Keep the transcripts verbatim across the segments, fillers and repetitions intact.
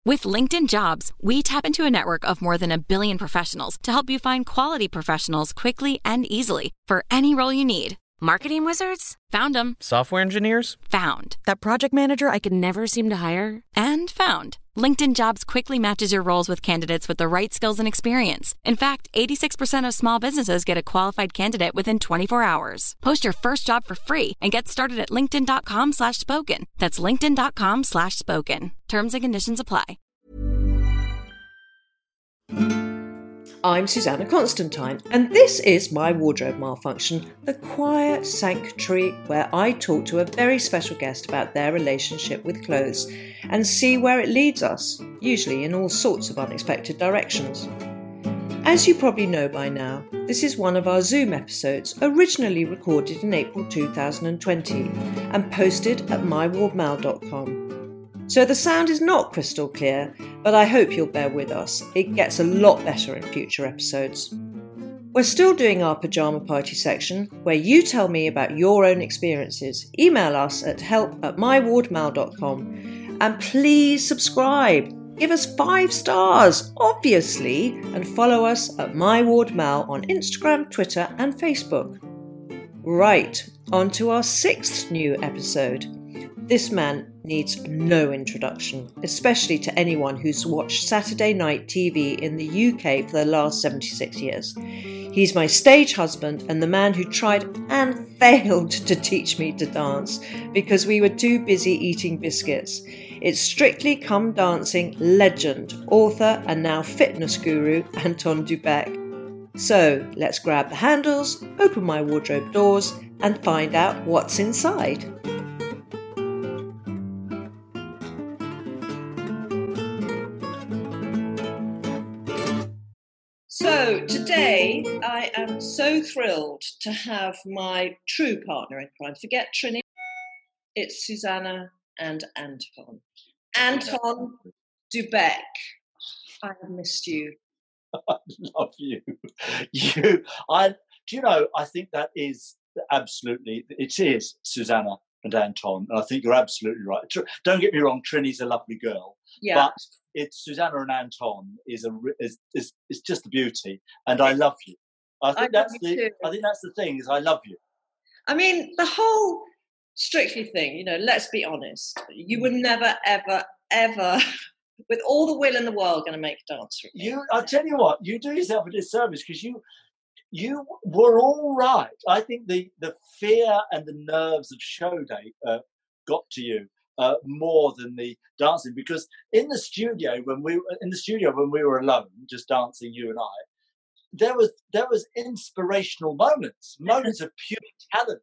With LinkedIn Jobs, we tap into a network of more than a billion professionals to help you find quality professionals quickly and easily for any role you need. Marketing wizards? Found them. Software engineers? Found. That project manager I could never seem to hire? And found. LinkedIn Jobs quickly matches your roles with candidates with the right skills and experience. In fact, eighty-six percent of small businesses get a qualified candidate within twenty-four hours. Post your first job for free and get started at linkedin.com slash spoken. That's linkedin.com slash spoken. Terms and conditions apply. I'm Susanna Constantine, and this is My Wardrobe Malfunction, the quiet sanctuary where I talk to a very special guest about their relationship with clothes and see where it leads us, usually in all sorts of unexpected directions. As you probably know by now, this is one of our Zoom episodes, originally recorded in April two thousand twenty and posted at my ward mal dot com. So the sound is not crystal clear, but I hope you'll bear with us. It gets a lot better in future episodes. We're still doing our pyjama party section, where you tell me about your own experiences. Email us at help at my ward mal dot com. And please subscribe. Give us five stars, obviously, and follow us at MyWardMal on Instagram, Twitter, and Facebook. Right, on to our sixth new episode. This man needs no introduction, especially to anyone who's watched Saturday night T V in the U K for the last seventy-six years. He's my stage husband and the man who tried and failed to teach me to dance because we were too busy eating biscuits. It's Strictly Come Dancing legend, author and now fitness guru Anton du Beke. So let's grab the handles, open my wardrobe doors and find out what's inside. So today I am so thrilled to have my true partner in crime. Forget Trini, it's Susanna and Anton. Anton du Beke. I have missed you. I love you. You, I. Do you know? I think that is absolutely. It is Susanna and Anton, and I think you're absolutely right. Don't get me wrong. Trini's a lovely girl, yeah. But it's Susanna and Anton is a is is, is just a beauty, and I love you. I think I that's the. too. I think that's the thing is I love you. I mean, the whole Strictly thing. You know, let's be honest. You were never, ever, ever, with all the will in the world, going to make a dance with me. You, I'll tell you what. You do yourself a disservice because you. You were all right. I think the, the fear and the nerves of show day uh, got to you uh, more than the dancing, because in the studio when we in the studio when we were alone, just dancing, you and I, there was there was inspirational moments, moments of pure talent.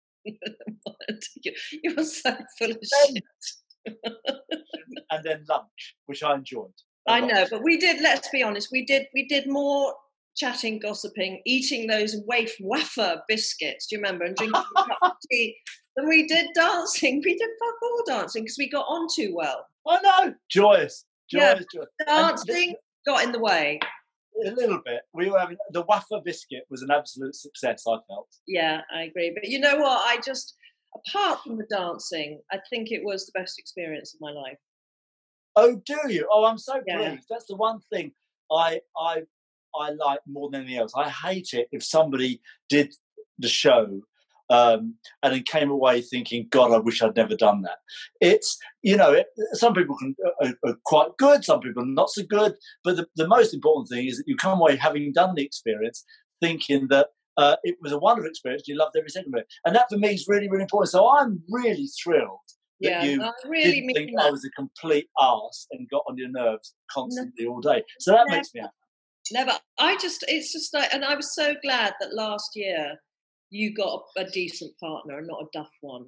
You were so full of shit. And then lunch, which I enjoyed. I know, but we did. Let's be honest. We did. We did more chatting, gossiping, eating those waif wafer biscuits. Do you remember? And drinking a cup of tea. Than we did dancing. We did fuck all dancing because we got on too well. I know. Joyous, joyous, yeah, joyous. Dancing the, got in the way. A little bit. We were having the wafer biscuit was an absolute success. I felt. Yeah, I agree. But you know what? I just, apart from the dancing, I think it was the best experience of my life. Oh, do you? Oh, I'm so yeah. pleased. That's the one thing I I I like more than anything else. I hate it if somebody did the show um, and then came away thinking, God, I wish I'd never done that. It's, you know, it, some people can are, are quite good, some people are not so good, but the, the most important thing is that you come away having done the experience thinking that uh, it was a wonderful experience, you loved every second of it. And that for me is really, really important. So I'm really thrilled that yeah, you I really didn't mean think that. I was a complete arse and got on your nerves constantly no. all day. So that Never. makes me happy. Never. I just, it's just like, and I was so glad that last year you got a, a decent partner and not a duff one.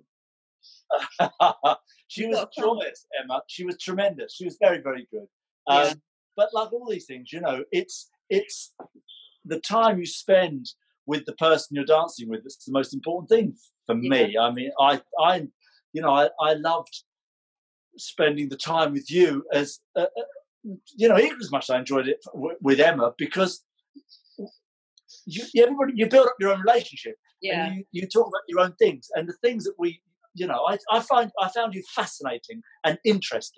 She you was joyous, Emma. She was tremendous. She was very, very good. Um, yeah. But like all these things, you know, it's it's the time you spend with the person you're dancing with that's the most important thing for yeah. me. I mean, I, I, you know, I, I loved spending the time with you as. Uh, you know, even as much as I enjoyed it with Emma, because you, everybody, you build up your own relationship, yeah. and you, you talk about your own things, and the things that we, you know, I, I find I found you fascinating and interesting,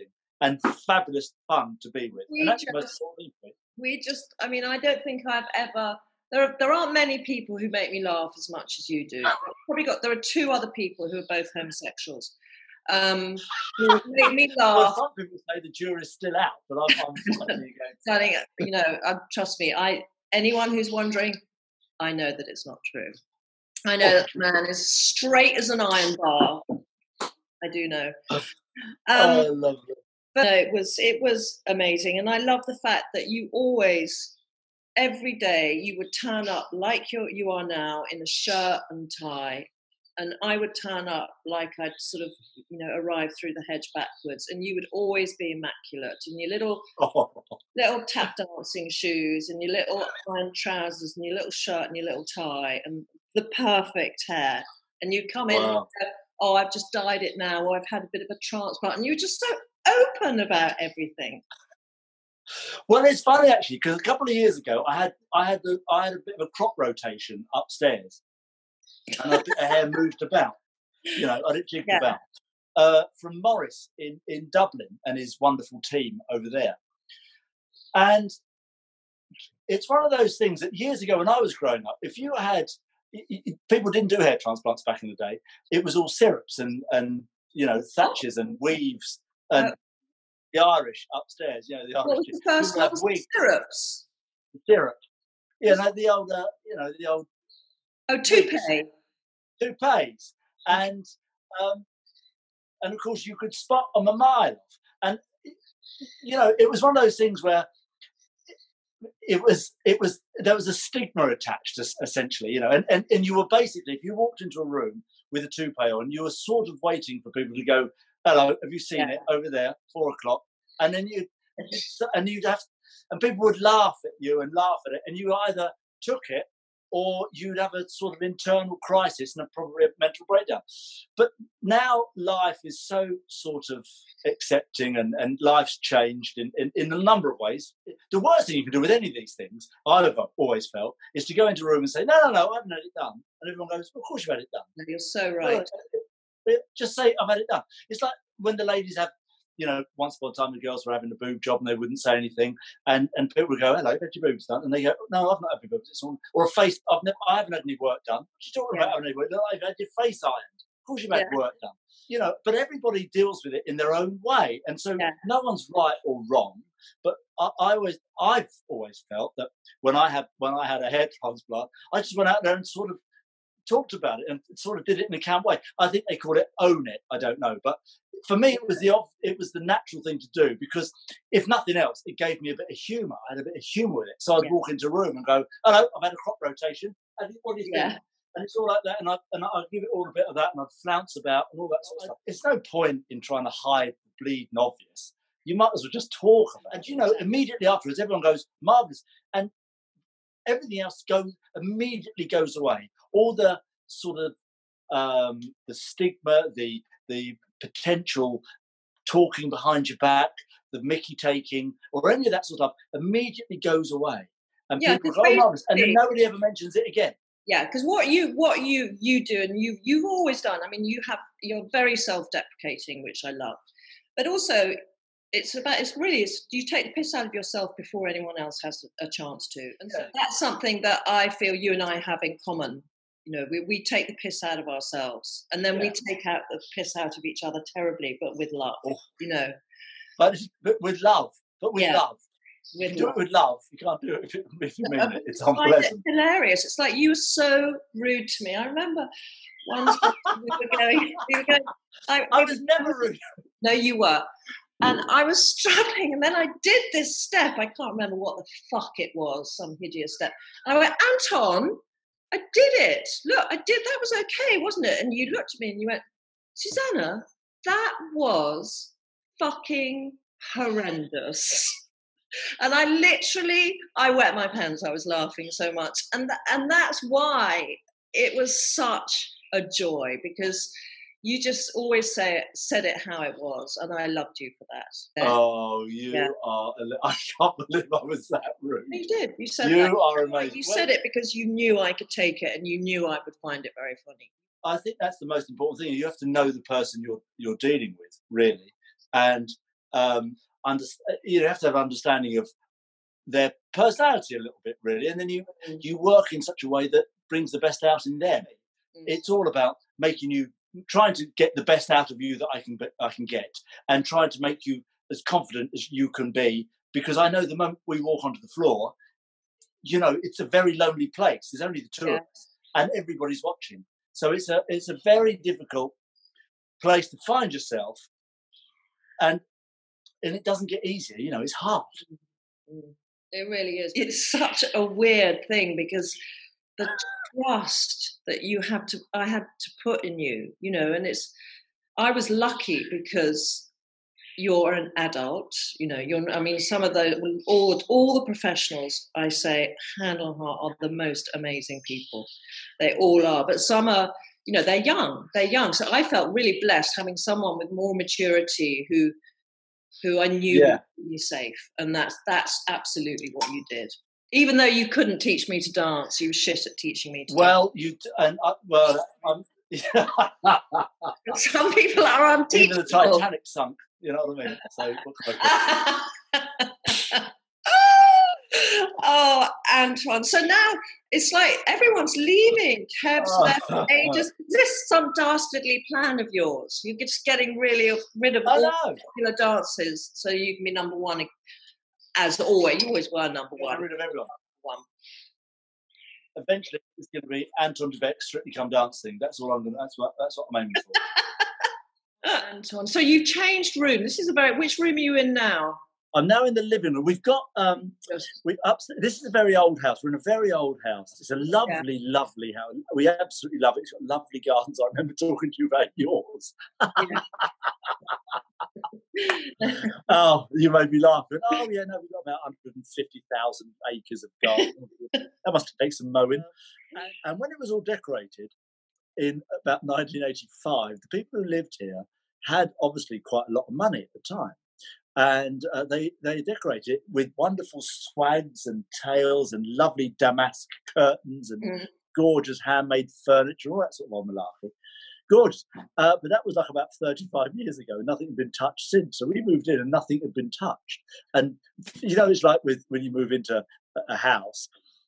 and fabulous fun to be with. We and that's just, the most important thing. We just, I mean, I don't think I've ever. There, are, there aren't many people who make me laugh as much as you do. I've probably got. There are two other people who are both homosexuals. Um, who make me laugh. Well, some people say the jury's still out, but I'm, I'm slightly against. Darling, you know, uh, trust me. I anyone who's wondering, I know that it's not true. I know that the man is straight as an iron bar. I do know. Um, oh, lovely. But no, it was it was amazing, and I love the fact that you always, every day, you would turn up like you you are now in a shirt and tie, and I would turn up like I'd sort of you know arrived through the hedge backwards, and you would always be immaculate in your little Oh. little tap dancing shoes and your little iron trousers and your little shirt and your little tie and the perfect hair, and you come in. Wow. And go, oh, I've just dyed it now, or I've had a bit of a transplant, and you were just so open about everything. Well, it's funny actually because a couple of years ago, I had I had the, I had a bit of a crop rotation upstairs, and a bit of hair moved about. You know, I didn't jig Yeah. about. Uh, from Morris in in Dublin and his wonderful team over there, and it's one of those things that years ago when I was growing up, if you had people didn't do hair transplants back in the day. It was all syrups and and you know thatchers and weaves and Oh. the Irish upstairs. You know the What Irish was the first people one? have Was wigs, syrups? syrup. You know the old uh, you know the old Oh, toupee. toupees and um, and of course you could spot them a mile off. And you know it was one of those things where it was it was there was a stigma attached essentially, you know, and, and and you were basically, if you walked into a room with a toupee on, you were sort of waiting for people to go, hello, have you seen Yeah. it over there, four o'clock, and then you and you'd have and people would laugh at you and laugh at it, and you either took it or you'd have a sort of internal crisis and a probably a mental breakdown. But now life is so sort of accepting, and, and life's changed in, in, in a number of ways. The worst thing you can do with any of these things, I've always felt, is to go into a room and say, no, no, no, I haven't had it done. And everyone goes, well, of course you've had it done. No, you're so right. Well, just say, I've had it done. It's like when the ladies have, you know, once upon a time the girls were having a boob job and they wouldn't say anything, and, and people would go, hello, have your boobs done? And they go, no, I've not had my boobs. It's all, or a face, I've never, I haven't had any work done. What are you talking Yeah. about having any work done? I've had your face ironed. Of course you've had Yeah. work done. You know, but everybody deals with it in their own way. And so Yeah. no one's right or wrong. But I, I always, I've always felt that when I had, when I had a hair transplant, I just went out there and sort of talked about it and sort of did it in a calm way. I think they call it own it. I don't know, but for me, it was the it was the natural thing to do, because if nothing else, it gave me a bit of humour. I had a bit of humour with it. So I'd Yeah. walk into a room and go, "Hello, I've had a crop rotation. And what do you Yeah. think?" And it's all like that, and I and I'd give it all a bit of that, and I'd flounce about and all that sort of stuff. It's no point in trying to hide the bleeding obvious. You might as well just talk about it. And you know, immediately afterwards, everyone goes, "Marvellous," and everything else goes immediately goes away. All the sort of um, the stigma, the the potential talking behind your back, the Mickey taking, or any of that sort of stuff immediately goes away, and Yeah, people 'cause go, "Oh, marvellous," and then basically- nobody ever mentions it again. Yeah, because what you what you you do, and you you've always done. I mean, you have you're very self-deprecating, which I love, but also it's about it's really it's, you take the piss out of yourself before anyone else has a chance to, and so Yeah. that's something that I feel you and I have in common. You know, we we take the piss out of ourselves, and then we Yeah. take out the piss out of each other terribly, but with love. Oh. You know, But, it's- but with love, but with Yeah. love. If with you do love. it with love, you can't do it if, it, if you mean I it. It's find it unpleasant. hilarious. It's like you were so rude to me. I remember once we were going. We were going. I, I we was were- never rude. No, you were. And I was struggling, and then I did this step. I can't remember what the fuck it was, some hideous step. And I went, Anton, I did it. Look, I did. That was okay, wasn't it? And you looked at me and you went, Susanna, that was fucking horrendous. And I literally, I wet my pants. I was laughing so much. And, th- and that's why it was such a joy, because you just always say it, said it how it was, and I loved you for that. Yeah. Oh, you Yeah. are. A li- I can't believe I was that rude. You did. You said You that. are amazing. You Well, said it because you knew I could take it, and you knew I would find it very funny. I think that's the most important thing. You have to know the person you're you're dealing with, really, and um, under, you have to have understanding of their personality a little bit, really, and then you mm. you work in such a way that brings the best out in them. Mm. It's all about making you, trying to get the best out of you that I can I can get, and trying to make you as confident as you can be. Because I know the moment we walk onto the floor, you know, it's a very lonely place. There's only the two yeah. of us, and everybody's watching. So it's a it's a very difficult place to find yourself, and and it doesn't get easier. You know, it's hard. It really is. It's such a weird thing because the trust that you have to, I had to put in you, you know, and it's, I was lucky because you're an adult, you know, you're, I mean, some of the, all, all the professionals, I say, hand on heart, are the most amazing people. They all are, but some are, you know, they're young, they're young. So I felt really blessed having someone with more maturity who, who I knew yeah. would keep me safe. And that's, that's absolutely what you did. Even though you couldn't teach me to dance, you were shit at teaching me to well, dance. You, and uh, well, um, some people are unteachable. Even the Titanic sunk, you know what I mean? So, what can I oh, Antoine. So now it's like everyone's leaving. Kev's left. Ages. Is this some dastardly plan of yours? You're just getting really rid of all popular dances so you can be number one. As always, you always were number one. Get rid of everyone. One. Eventually, it's going to be Anton de Beck Strictly Come Dancing. That's all I'm going. To, that's what. That's what I'm aiming for. Anton, so you've changed room. This is about which room are you in now? I'm now in the living room. We've got um, we upstairs. This is a very old house. We're in a very old house. It's a lovely, yeah. lovely house. We absolutely love it. It's got lovely gardens. I remember talking to you about yours. Yeah. Oh, you made me laugh. Oh, yeah, no, we've got about one hundred fifty thousand acres of garden. That must take some mowing. And, and when it was all decorated in about nineteen eighty-five, the people who lived here had obviously quite a lot of money at the time. And uh, they, they decorated it with wonderful swags and tails and lovely damask curtains and mm. gorgeous handmade furniture, all that sort of malarkey. Gorgeous. Uh, but that was like about thirty-five years ago. Nothing had been touched since. So we moved in and nothing had been touched. And, you know, it's like with when you move into a house,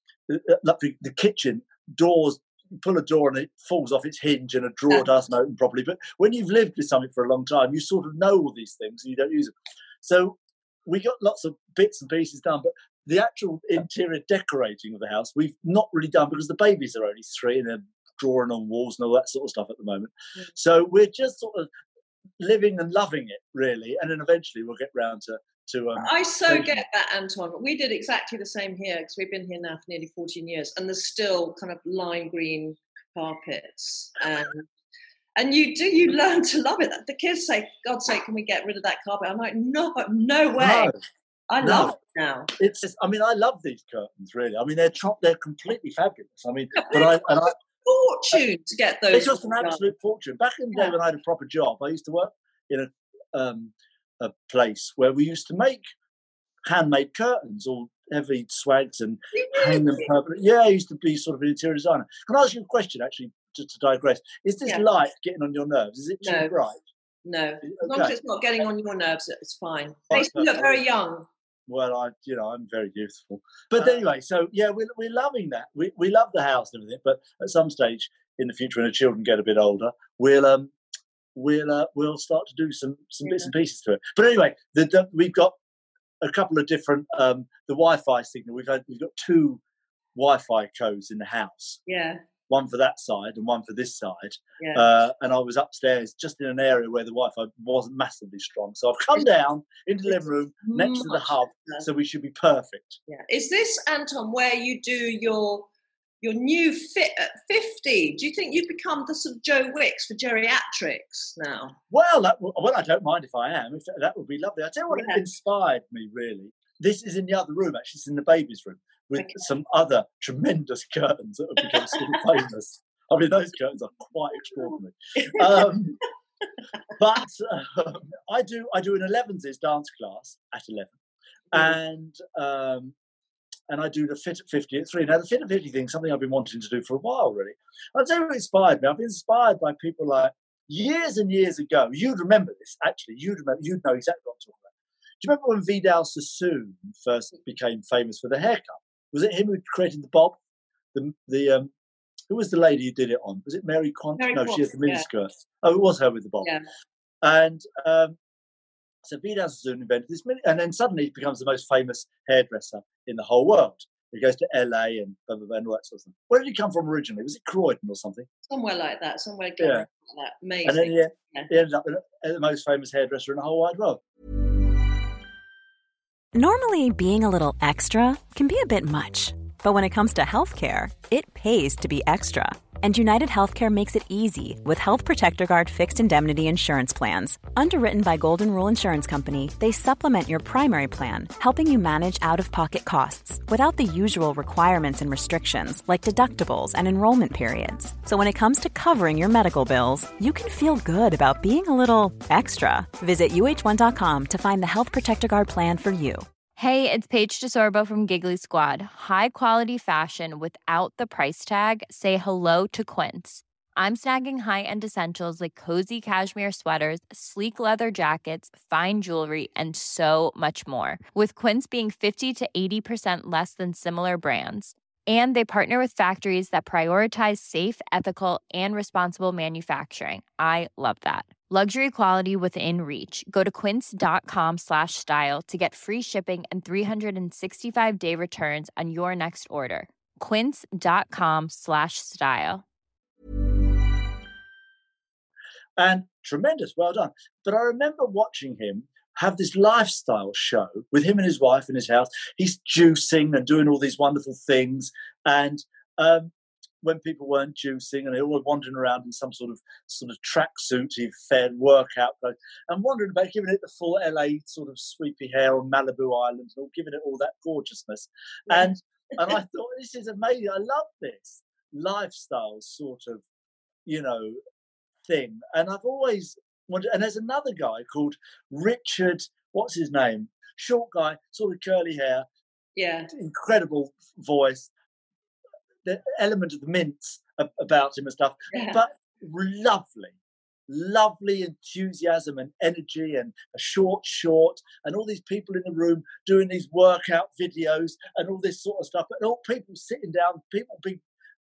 like the, the kitchen, doors, you pull a door and it falls off its hinge and a drawer doesn't open properly. But when you've lived with something for a long time, you sort of know all these things and you don't use them. So we got lots of bits and pieces done, but the actual interior decorating of the house, we've not really done because the babies are only three and they're drawing on walls and all that sort of stuff at the moment. Mm. So we're just sort of living and loving it, really. And then eventually we'll get round to... to um, I so get that, Anton. We did exactly the same here because we've been here now for nearly fourteen years and there's still kind of lime green carpets. And and you do, you learn to love it. The kids say, God's sake, can we get rid of that carpet? I'm like, no, no way. No, I no. love it now. It's just, I mean, I love these curtains, really. I mean, they're tro- they're completely fabulous. I mean, but I... And I fortune to get those. It's just an absolute fortune. Back in the day yeah. when I had a proper job, I used to work in a um, a place where we used to make handmade curtains, all heavy swags and hang them permanently. Yeah, I used to be sort of an interior designer. Can I ask you a question, actually, just to digress? Is this yeah. light getting on your nerves? Is it too no. bright? No. As okay. long as it's not getting on your nerves, it's fine. They still look very young. Well, I, you know, I'm very youthful. But anyway, so yeah, we're we're loving that. We we love the house and everything. But at some stage in the future, when the children get a bit older, we'll um we'll uh, we'll start to do some some yeah. bits and pieces to it. But anyway, the, the, we've got a couple of different um the Wi-Fi signal. We've had we've got two Wi-Fi codes in the house. Yeah. One for that side and one for this side. Yeah. Uh, and I was upstairs just in an area where the Wi-Fi wasn't massively strong. So I've come down into the living room next to the hub, so we should be perfect. Yeah. Is this, Anton, where you do your your new fit at fifty? Do you think you've become the sort of Joe Wicks for geriatrics now? Well, that, well, I don't mind if I am. If that, that would be lovely. I tell you what yeah. inspired me, really. This is in the other room, actually. It's in the baby's room, with okay. some other tremendous curtains that have become sort of famous. I mean, those curtains are quite extraordinary. Um, but um, I do I do an elevenses dance class at eleven, mm. and um, and I do the Fit at fifty at three. Now, the Fit at fifty thing is something I've been wanting to do for a while, really. I'll tell you what inspired me. I've been inspired by people like years and years ago. You'd remember this, actually. You'd remember. You'd know exactly what I'm talking about. you remember when Vidal Sassoon first became famous for the haircut? Was it him who created the bob? The the um, who was the lady who did it on? Was it Mary Quant? Mary no, Quant, she had the yeah. miniskirt. Oh, it was her with the bob. Yeah. And um, so Vidal Sassoon invented this, mini- and then suddenly he becomes the most famous hairdresser in the whole world. He goes to L A and blah, blah, blah, and all that sort of stuff. Where did he come from originally? Was it Croydon or something? Somewhere like that. Somewhere Yeah. like that. Amazing. And then he, yeah. he ended up the most famous hairdresser in the whole wide world. Normally, being a little extra can be a bit much. But when it comes to healthcare, it pays to be extra. And United Healthcare makes it easy with Health Protector Guard fixed indemnity insurance plans. Underwritten by Golden Rule Insurance Company, they supplement your primary plan, helping you manage out-of-pocket costs without the usual requirements and restrictions like deductibles and enrollment periods. So when it comes to covering your medical bills, you can feel good about being a little extra. Visit U H one dot com to find the Health Protector Guard plan for you. Hey, it's Paige DeSorbo from Giggly Squad. High quality fashion without the price tag. Say hello to Quince. I'm snagging high-end essentials like cozy cashmere sweaters, sleek leather jackets, fine jewelry, and so much more. With Quince being fifty to eighty percent less than similar brands. And they partner with factories that prioritize safe, ethical, and responsible manufacturing. I love that. Luxury quality within reach. Go to quince.com slash style to get free shipping and three sixty-five day returns on your next order. Quince.com slash style. And tremendous, well done. But I remember watching him have this lifestyle show with him and his wife in his house. He's juicing and doing all these wonderful things. And um, when people weren't juicing and they were wandering around in some sort of sort of tracksuit, fed workout clothes, and wondering about giving it the full L A sort of sweepy hair on Malibu Island, or giving it all that gorgeousness. Yeah. And and I thought, this is amazing. I love this lifestyle sort of, you know, thing. And I've always wanted, and there's another guy called Richard, what's his name? Short guy, sort of curly hair. Yeah. Incredible voice. The element of the mints about him and stuff, yeah. But lovely, lovely enthusiasm and energy, and a short short, and all these people in the room doing these workout videos and all this sort of stuff, and all people sitting down, people be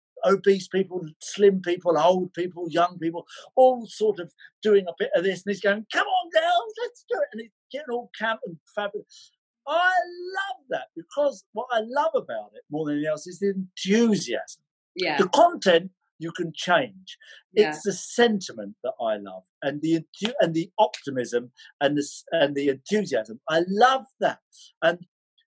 obese people, slim people, old people, young people, all sort of doing a bit of this, and he's going, "Come on, girls, let's do it," and he's getting all camp and fabulous. I love that, because what I love about it more than anything else is the enthusiasm. Yeah. The content you can change. Yeah. It's the sentiment that I love, and the and the optimism and the and the enthusiasm. I love that, and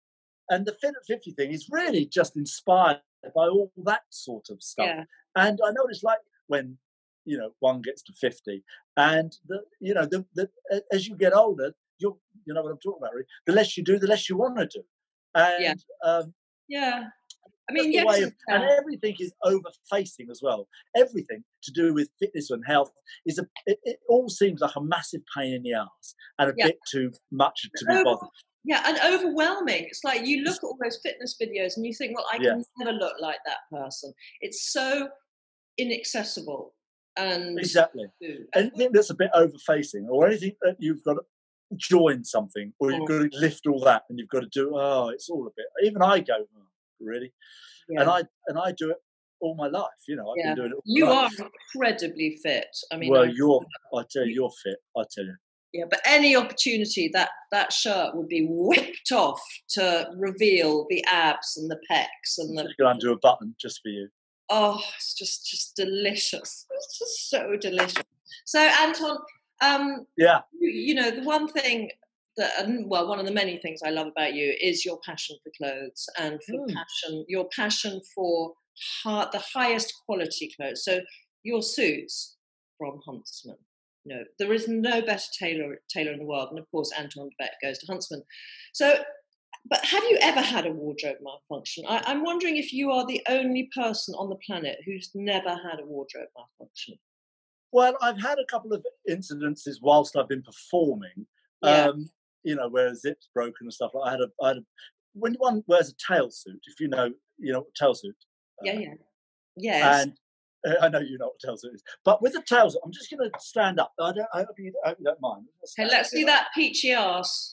and the Fit at fifty thing is really just inspired by all that sort of stuff. Yeah. And I know what it's like when, you know, one gets to fifty, and the you know the, the as you get older, you you know what I'm talking about, really. The less you do, the less you want to do. And yeah, um, yeah. I mean, yes, way of, and everything is over-facing as well. Everything to do with fitness and health is a. It, it all seems like a massive pain in the ass and a yeah. bit too much to be bothered. Yeah, and overwhelming. It's like you look at all those fitness videos and you think, well, I can yeah. never look like that person. It's so inaccessible. And exactly. Anything that's a bit over-facing, or anything that you've got to join something, or you've got to lift all that, and you've got to do, oh, it's all a bit. Even I go, oh, really? Yeah. And I and I do it all my life. You know, I've yeah. been doing it all You my are life. incredibly fit. I mean, well, I, you're. I tell you, you're fit. I tell you. Yeah, but any opportunity that that shirt would be whipped off to reveal the abs and the pecs and the. Go and do a button just for you. Oh, it's just just delicious. It's just so delicious. So, Anton, um, yeah, you, you know, the one thing that, well, one of the many things I love about you is your passion for clothes and for mm. passion, your passion for hard, the highest quality clothes. So, your suits from Huntsman. You know, there is no better tailor tailor in the world, and of course, Anton de Beck goes to Huntsman. So. But have you ever had a wardrobe malfunction? I, I'm wondering if you are the only person on the planet who's never had a wardrobe malfunction. Well, I've had a couple of incidences whilst I've been performing, yeah. um, you know, where a zip's broken and stuff. Like I had a, I had a, when one wears a tail suit, if you know, you know what a tail suit. Uh, yeah, yeah. Yes. And uh, I know you know what a tail suit is. But with the tail suit, I'm just going to stand up. I don't, I hope you, I hope you don't mind. Hey, let's see that peachy arse.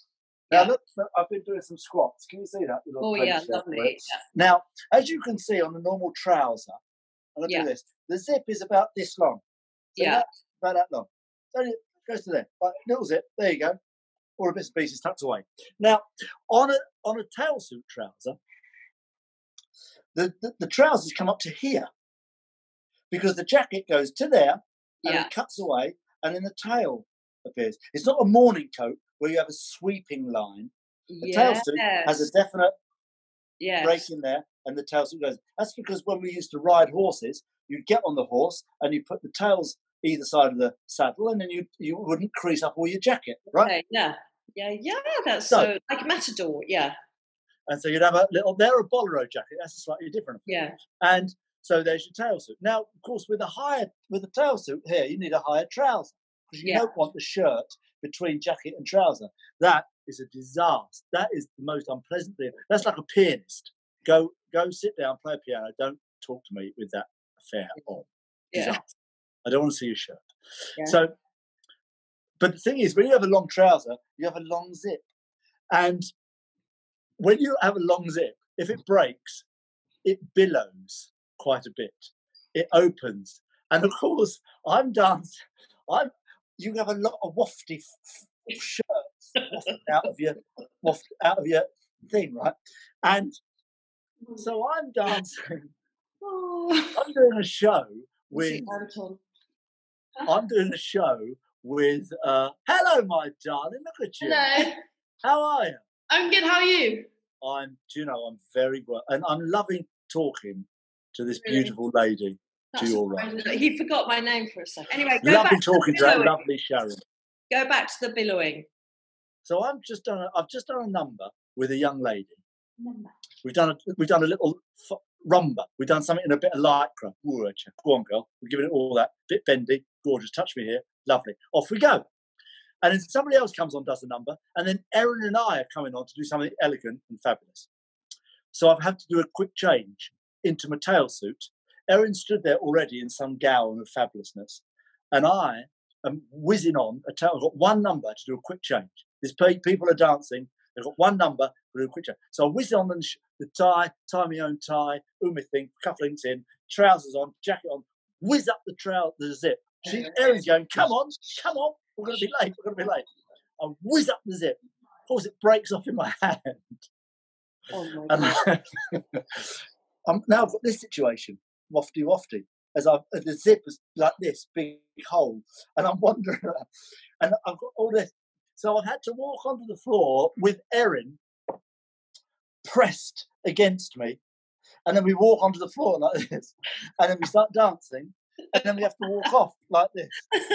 Now, Yeah. look, I've been doing some squats. Can you see that? Little Oh, print yeah, there? lovely. Yeah. Now, as you can see on the normal trouser, I'm going to Yeah. do this. The zip is about this long. So Yeah. that's about that long. So it goes to there. Right, little zip. There you go. All the bits and pieces tucked away. Now, on a on a tailsuit trouser, the, the, the trousers come up to here because the jacket goes to there and Yeah. it cuts away, and then the tail appears. It's not a morning coat where you have a sweeping line. The Yes. tailsuit has a definite Yes. break in there, and the tailsuit goes. That's because when we used to ride horses, you'd get on the horse and you put the tails either side of the saddle, and then you you wouldn't crease up all your jacket, right? Okay, yeah. Yeah, yeah, that's So- so, like Matador, yeah, And so you'd have a little. They're a bolero jacket. That's a slightly different. yeah. And so there's your tailsuit. Now, of course, with a higher with a tailsuit here, you need a higher trouser because you Yeah. don't want the shirt between jacket and trouser. That is a disaster. That is the most unpleasant thing. That's like a pianist. Go go sit down, play a piano. Don't talk to me with that affair on. Yeah. Disaster. I don't want to see your shirt. Yeah. So, but the thing is, when you have a long trouser, you have a long zip, and when you have a long zip, if it breaks, it billows quite a bit. It opens, and of course, I'm dancing. I'm. You have a lot of wafty f- f- shirts wafting out of your waft out of your thing, right? And so I'm dancing. Oh. I'm doing a show with. See, Anton. I'm doing a show with. Uh, Hello, my darling. Look at you. Hello, How are you? I'm good. How are you? I'm. Do you know? I'm very well, and I'm loving talking to this Really? beautiful lady to That's your right. surprising. He forgot my name for a second. Anyway, go Lovely back, talking to to that billowing. lovely Sharon. go back to the billowing. So I'm just done. A, I've just done a number with a young lady. We've done a. We've done a little f- rumba. We've done something in a bit of lycra. Ooh, go on, girl. We're giving it all that. Bit bendy, gorgeous. Touch me here. Lovely. Off we go. And then somebody else comes on, does the number, and then Erin and I are coming on to do something elegant and fabulous. So I've had to do a quick change into my tailsuit. Erin stood there already in some gown of fabulousness, and I am whizzing on a tail. I've got one number to do a quick change. These pe- people are dancing. They've got one number to do a quick change. So I whiz on the, sh- the tie, tie my own tie, ooh my thing, cufflinks in, trousers on, jacket on, whiz up the trou- the zip. She, Erin's going, come on, come on, we're going to be late, we're going to be late. I whiz up the zip. Of course, it breaks off in my hand. Oh my And god. I, I'm, now I've got this situation, wafty wafty, as I've, as the zip is like this, big hole, and I'm wandering around, and I've got all this. So I've had to walk onto the floor with Erin pressed against me, and then we walk onto the floor like this, and then we start dancing, and then we have to walk off like this.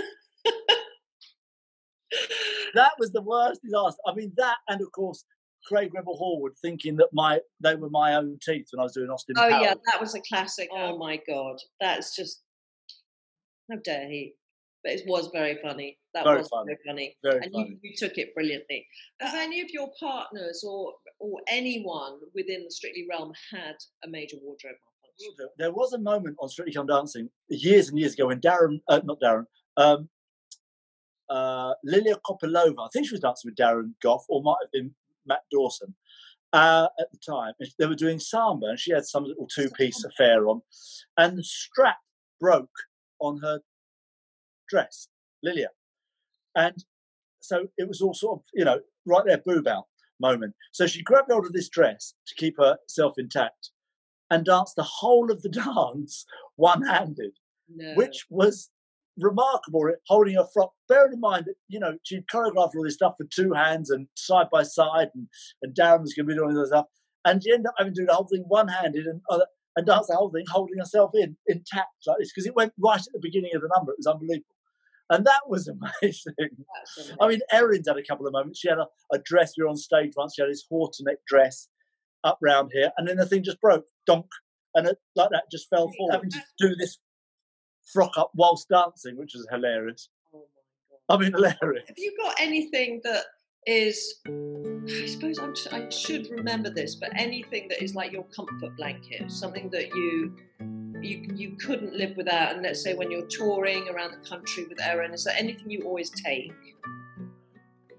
That was the worst disaster. I mean, that, and of course, Craig Rebel Horwood thinking that my they were my own teeth when I was doing Austin Oh Powers. yeah, that was a classic. Oh my god, that's just how dare he? But it was very funny. That Very was funny. very funny, Very and funny. you, you took it brilliantly. Have any of your partners or or anyone within the Strictly realm had a major wardrobe malfunction? There was a moment on Strictly Come Dancing years and years ago when Darren, uh, not Darren, um, uh, Lilia Kopilova, I think she was dancing with Darren Goff, or might have been Matt Dawson uh, at the time. And they were doing samba, and she had some little two-piece affair on, and the strap broke on her dress, Lilia, and so it was all sort of, you know, right there, boob out moment. So she grabbed hold of this dress to keep herself intact and danced the whole of the dance one-handed, No. which was remarkable, holding her frock. Bearing in mind that, you know, she'd choreographed all this stuff for two hands and side by side, and, and Darren was going to be doing all this stuff. And she ended up having to do the whole thing one-handed and uh, and dance the whole thing, holding herself in, intact like this, because it went right at the beginning of the number. It was unbelievable. And that was amazing. That's amazing. I mean, Erin's had a couple of moments. She had a, a dress, we were on stage once, she had this halter neck dress up round here, and then the thing just broke, donk, and it, like that, just fell forward. Having to do this frock up whilst dancing, which was hilarious. Oh my god. I mean, hilarious. Have you got anything that is? I suppose I'm, I should remember this, but anything that is like your comfort blanket, something that you you you couldn't live without. And let's say when you're touring around the country with Erin, is there anything you always take?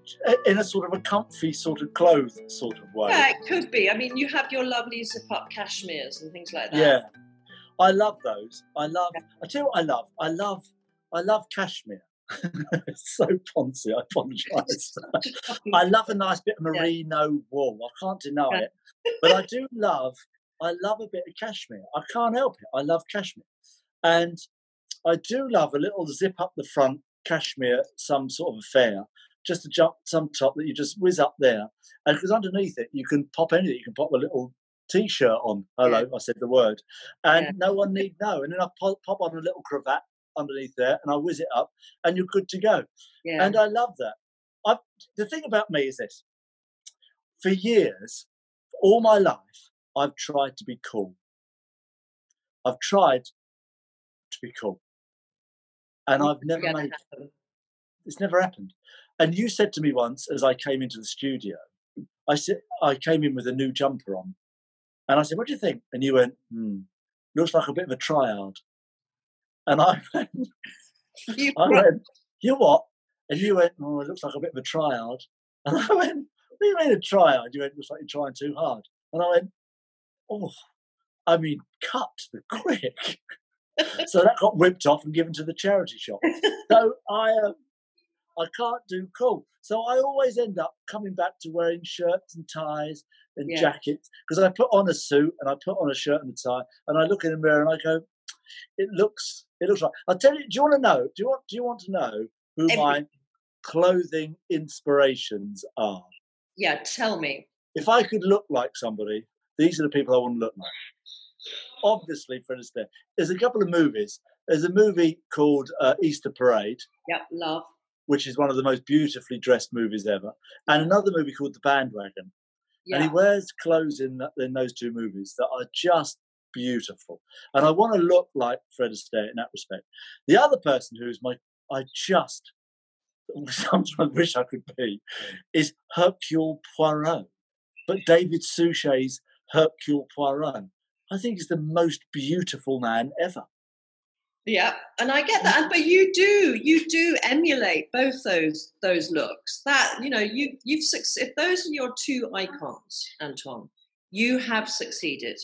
in a sort of a comfy sort of clothes sort of way. Yeah, it could be. I mean, you have your lovely zip-up cashmeres and things like that. Yeah, I love those. I love. I tell you what I love. I love. I love cashmere. It's so poncy. I apologise. I love a nice bit of merino yeah. wool. I can't deny yeah. it, but I do love. I love a bit of cashmere. I can't help it. I love cashmere, and I do love a little zip up the front cashmere, some sort of affair, just to jump some top that you just whiz up there, and because underneath it you can pop anything. You can pop a little T-shirt on. Hello, yeah. I said the word, and yeah. no one need know. And then I pop, pop on a little cravat underneath there, and I whiz it up, and you're good to go. Yeah. And I love that. I've, the thing about me is this: for years, for all my life, I've tried to be cool. I've tried to be cool, and I've never made it. It's never happened. And you said to me once, as I came into the studio, I said I came in with a new jumper on, and I said, "What do you think?" And you went, "Hmm, looks like a bit of a triad." And I went, you I went, "You what?" And you went, "Oh, it looks like a bit of a triad." And I went, "What do you mean a triad?" You went, "Looks like you're trying too hard." And I went, "Oh, I mean, cut to the quick." So that got whipped off and given to the charity shop. So I, uh, I can't do cool. So I always end up coming back to wearing shirts and ties and yeah. jackets, because I put on a suit and I put on a shirt and a tie, and I look in the mirror and I go, "It looks, it looks right." I'll tell you. Do you want to know? Do you want? Do you want to know who Everything. my clothing inspirations are? Yeah, tell me. If I could look like somebody, these are the people I want to look like. Obviously, Fred Astaire. There's a couple of movies. There's a movie called uh, Easter Parade. Yep, love. Which is one of the most beautifully dressed movies ever. And another movie called The Bandwagon. Yeah. And he wears clothes in, in those two movies that are just beautiful. And I want to look like Fred Astaire in that respect. The other person who's my, I just sometimes wish I could be, is Hercule Poirot. But David Suchet's Hercule Poirot. I think he's the most beautiful man ever. Yeah, and I get that, but you do, you do emulate both those those looks. That, you know, you you've succeeded. If those are your two icons, Anton, you have succeeded.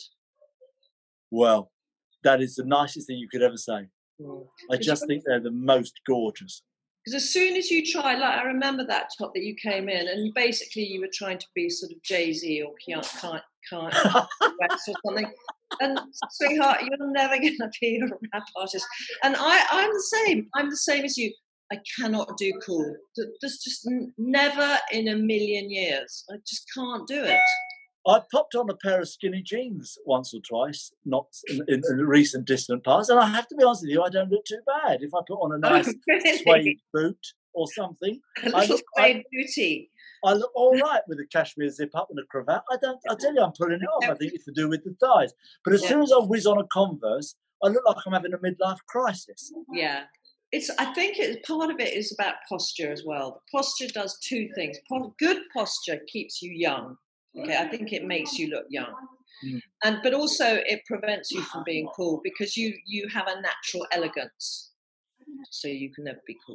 Well, that is the nicest thing you could ever say. Mm. I just think they're the most gorgeous. Because as soon as you try, like I remember that top that you came in, and basically you were trying to be sort of Jay-Z or Kanye West or something. And sweetheart, you're never going to be a rap artist. And I, I'm the same. I'm the same as you. I cannot do cool. There's just never in a million years. I just can't do it. I popped on a pair of skinny jeans once or twice, not in, in, in the recent distant past, and I have to be honest with you, I don't look too bad. If I put on a nice oh, really? suede boot or something, a little suede booty. I look all right with a cashmere zip up and a cravat. I don't. I tell you, I'm pulling it off. I think it's to do with the thighs. But as yeah. soon as I whiz on a Converse, I look like I'm having a midlife crisis. Yeah. It's. I think it's part of it is about posture as well. Posture does two things. Good posture keeps you young. Okay, I think it makes you look young, mm. and but also it prevents you from being cool because you you have a natural elegance, so you can never be cool.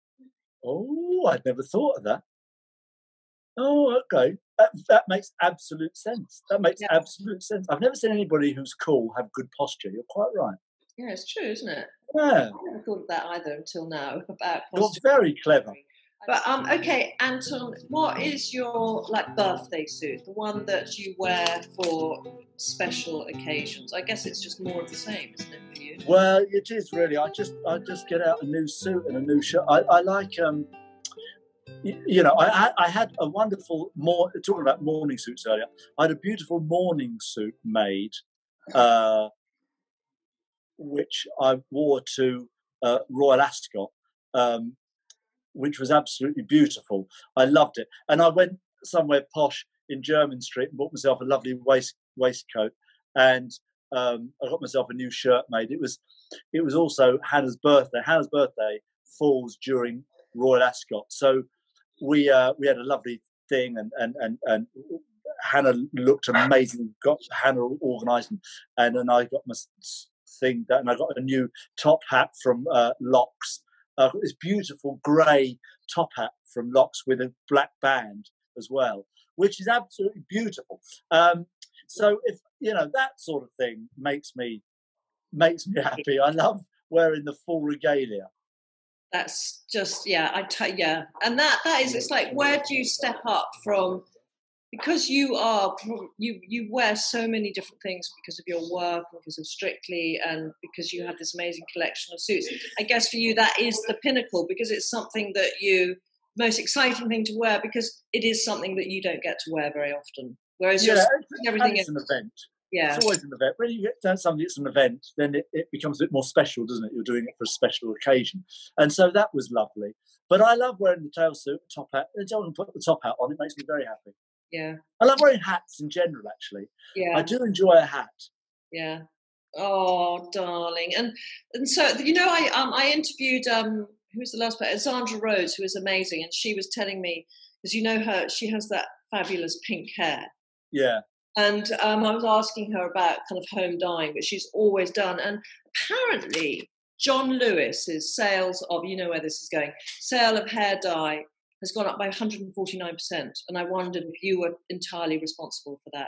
Oh, I'd never thought of that. Oh, okay, that that makes absolute sense. That makes yeah. absolute sense. I've never seen anybody who's cool have good posture. You're quite right. Yeah, it's true, isn't it? Yeah, I never thought of that either until now about posture. You're very clever. But um, okay, Anton, what is your like birthday suit? The one that you wear for special occasions? I guess it's just more of the same, isn't it, for you? Well, it is really. I just I just get out a new suit and a new shirt. I, I like um, you, you know, I I had a wonderful more talking about morning suits earlier. I had a beautiful morning suit made, uh, which I wore to uh, Royal Ascot. Um, which was absolutely beautiful. I loved it. And I went somewhere posh in Jermyn Street and bought myself a lovely waist, waistcoat. And um, I got myself a new shirt made. It was it was also Hannah's birthday. Hannah's birthday falls during Royal Ascot. So we uh, we had a lovely thing and, and, and, and Hannah looked amazing. Got Hannah organised and, and then I got my thing and I got a new top hat from uh, Locks. I've got this beautiful grey top hat from Locks with a black band as well, which is absolutely beautiful. Um, so if you know that sort of thing makes me makes me happy. I love wearing the full regalia. That's just yeah, I t- yeah, and that that is it's like where do you step up from? Because you are you you wear so many different things because of your work, because of Strictly, and because you have this amazing collection of suits. I guess for you that is the pinnacle because it's something that you most exciting thing to wear because it is something that you don't get to wear very often. Whereas yeah, you're everything it's an event. Yeah, it's always an event. When you get to something that's an event, then it, it becomes a bit more special, doesn't it? You're doing it for a special occasion, and so that was lovely. But I love wearing the tail suit, top hat. I don't put the top hat on; it makes me very happy. Yeah, I love wearing hats in general. Actually, yeah, I do enjoy a hat. Yeah. Oh, darling, and and so you know, I um I interviewed um who was the last person, Sandra Rhodes, who was amazing, and she was telling me because you know her, she has that fabulous pink hair. Yeah. And um, I was asking her about kind of home dyeing, which she's always done. And apparently, John Lewis's sales of, you know where this is going, sale of hair dye has gone up by one hundred forty-nine percent. And I wondered if you were entirely responsible for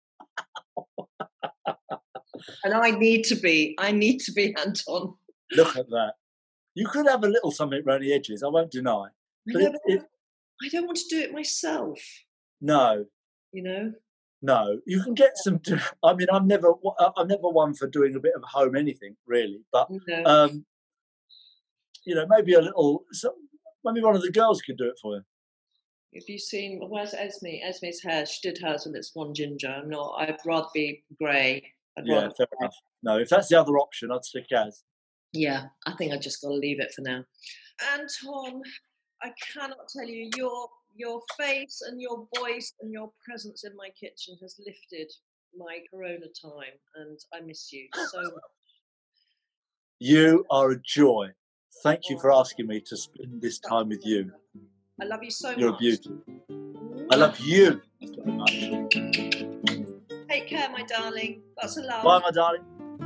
that. And I need to be. I need to be, Anton. Look at that. You could have a little something around the edges, I won't deny. But I, if, if, I don't want to do it myself. No. You know? No, you can get some. I mean, I'm never, I'm never one for doing a bit of home anything really, but no. um, you know, maybe a little. So maybe one of the girls could do it for you. Have you seen? Where's Esme? Esme's hair. She did hers, and it's one ginger. I'm not. I'd rather be grey. I'd yeah, rather fair be enough. No, if that's the other option, I'd stick as. Yeah, I think I just got to leave it for now. Anton, I cannot tell you your. Your face and your voice and your presence in my kitchen has lifted my corona time, and I miss you so much. You are a joy. Thank you for asking me to spend this time with you. I love you so You're much. You're a beauty. I love you so much. Take care, my darling. Lots of love. Bye, my darling.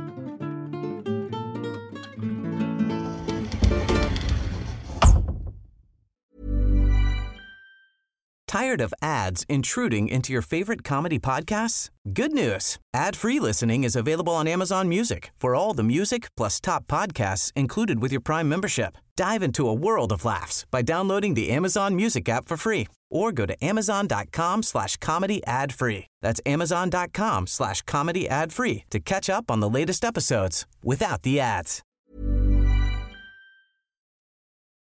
Tired of ads intruding into your favorite comedy podcasts? Good news. Ad-free listening is available on Amazon Music for all the music plus top podcasts included with your Prime membership. Dive into a world of laughs by downloading the Amazon Music app for free or go to amazon.com slash comedy ad free. That's amazon.com slash comedy ad free to catch up on the latest episodes without the ads.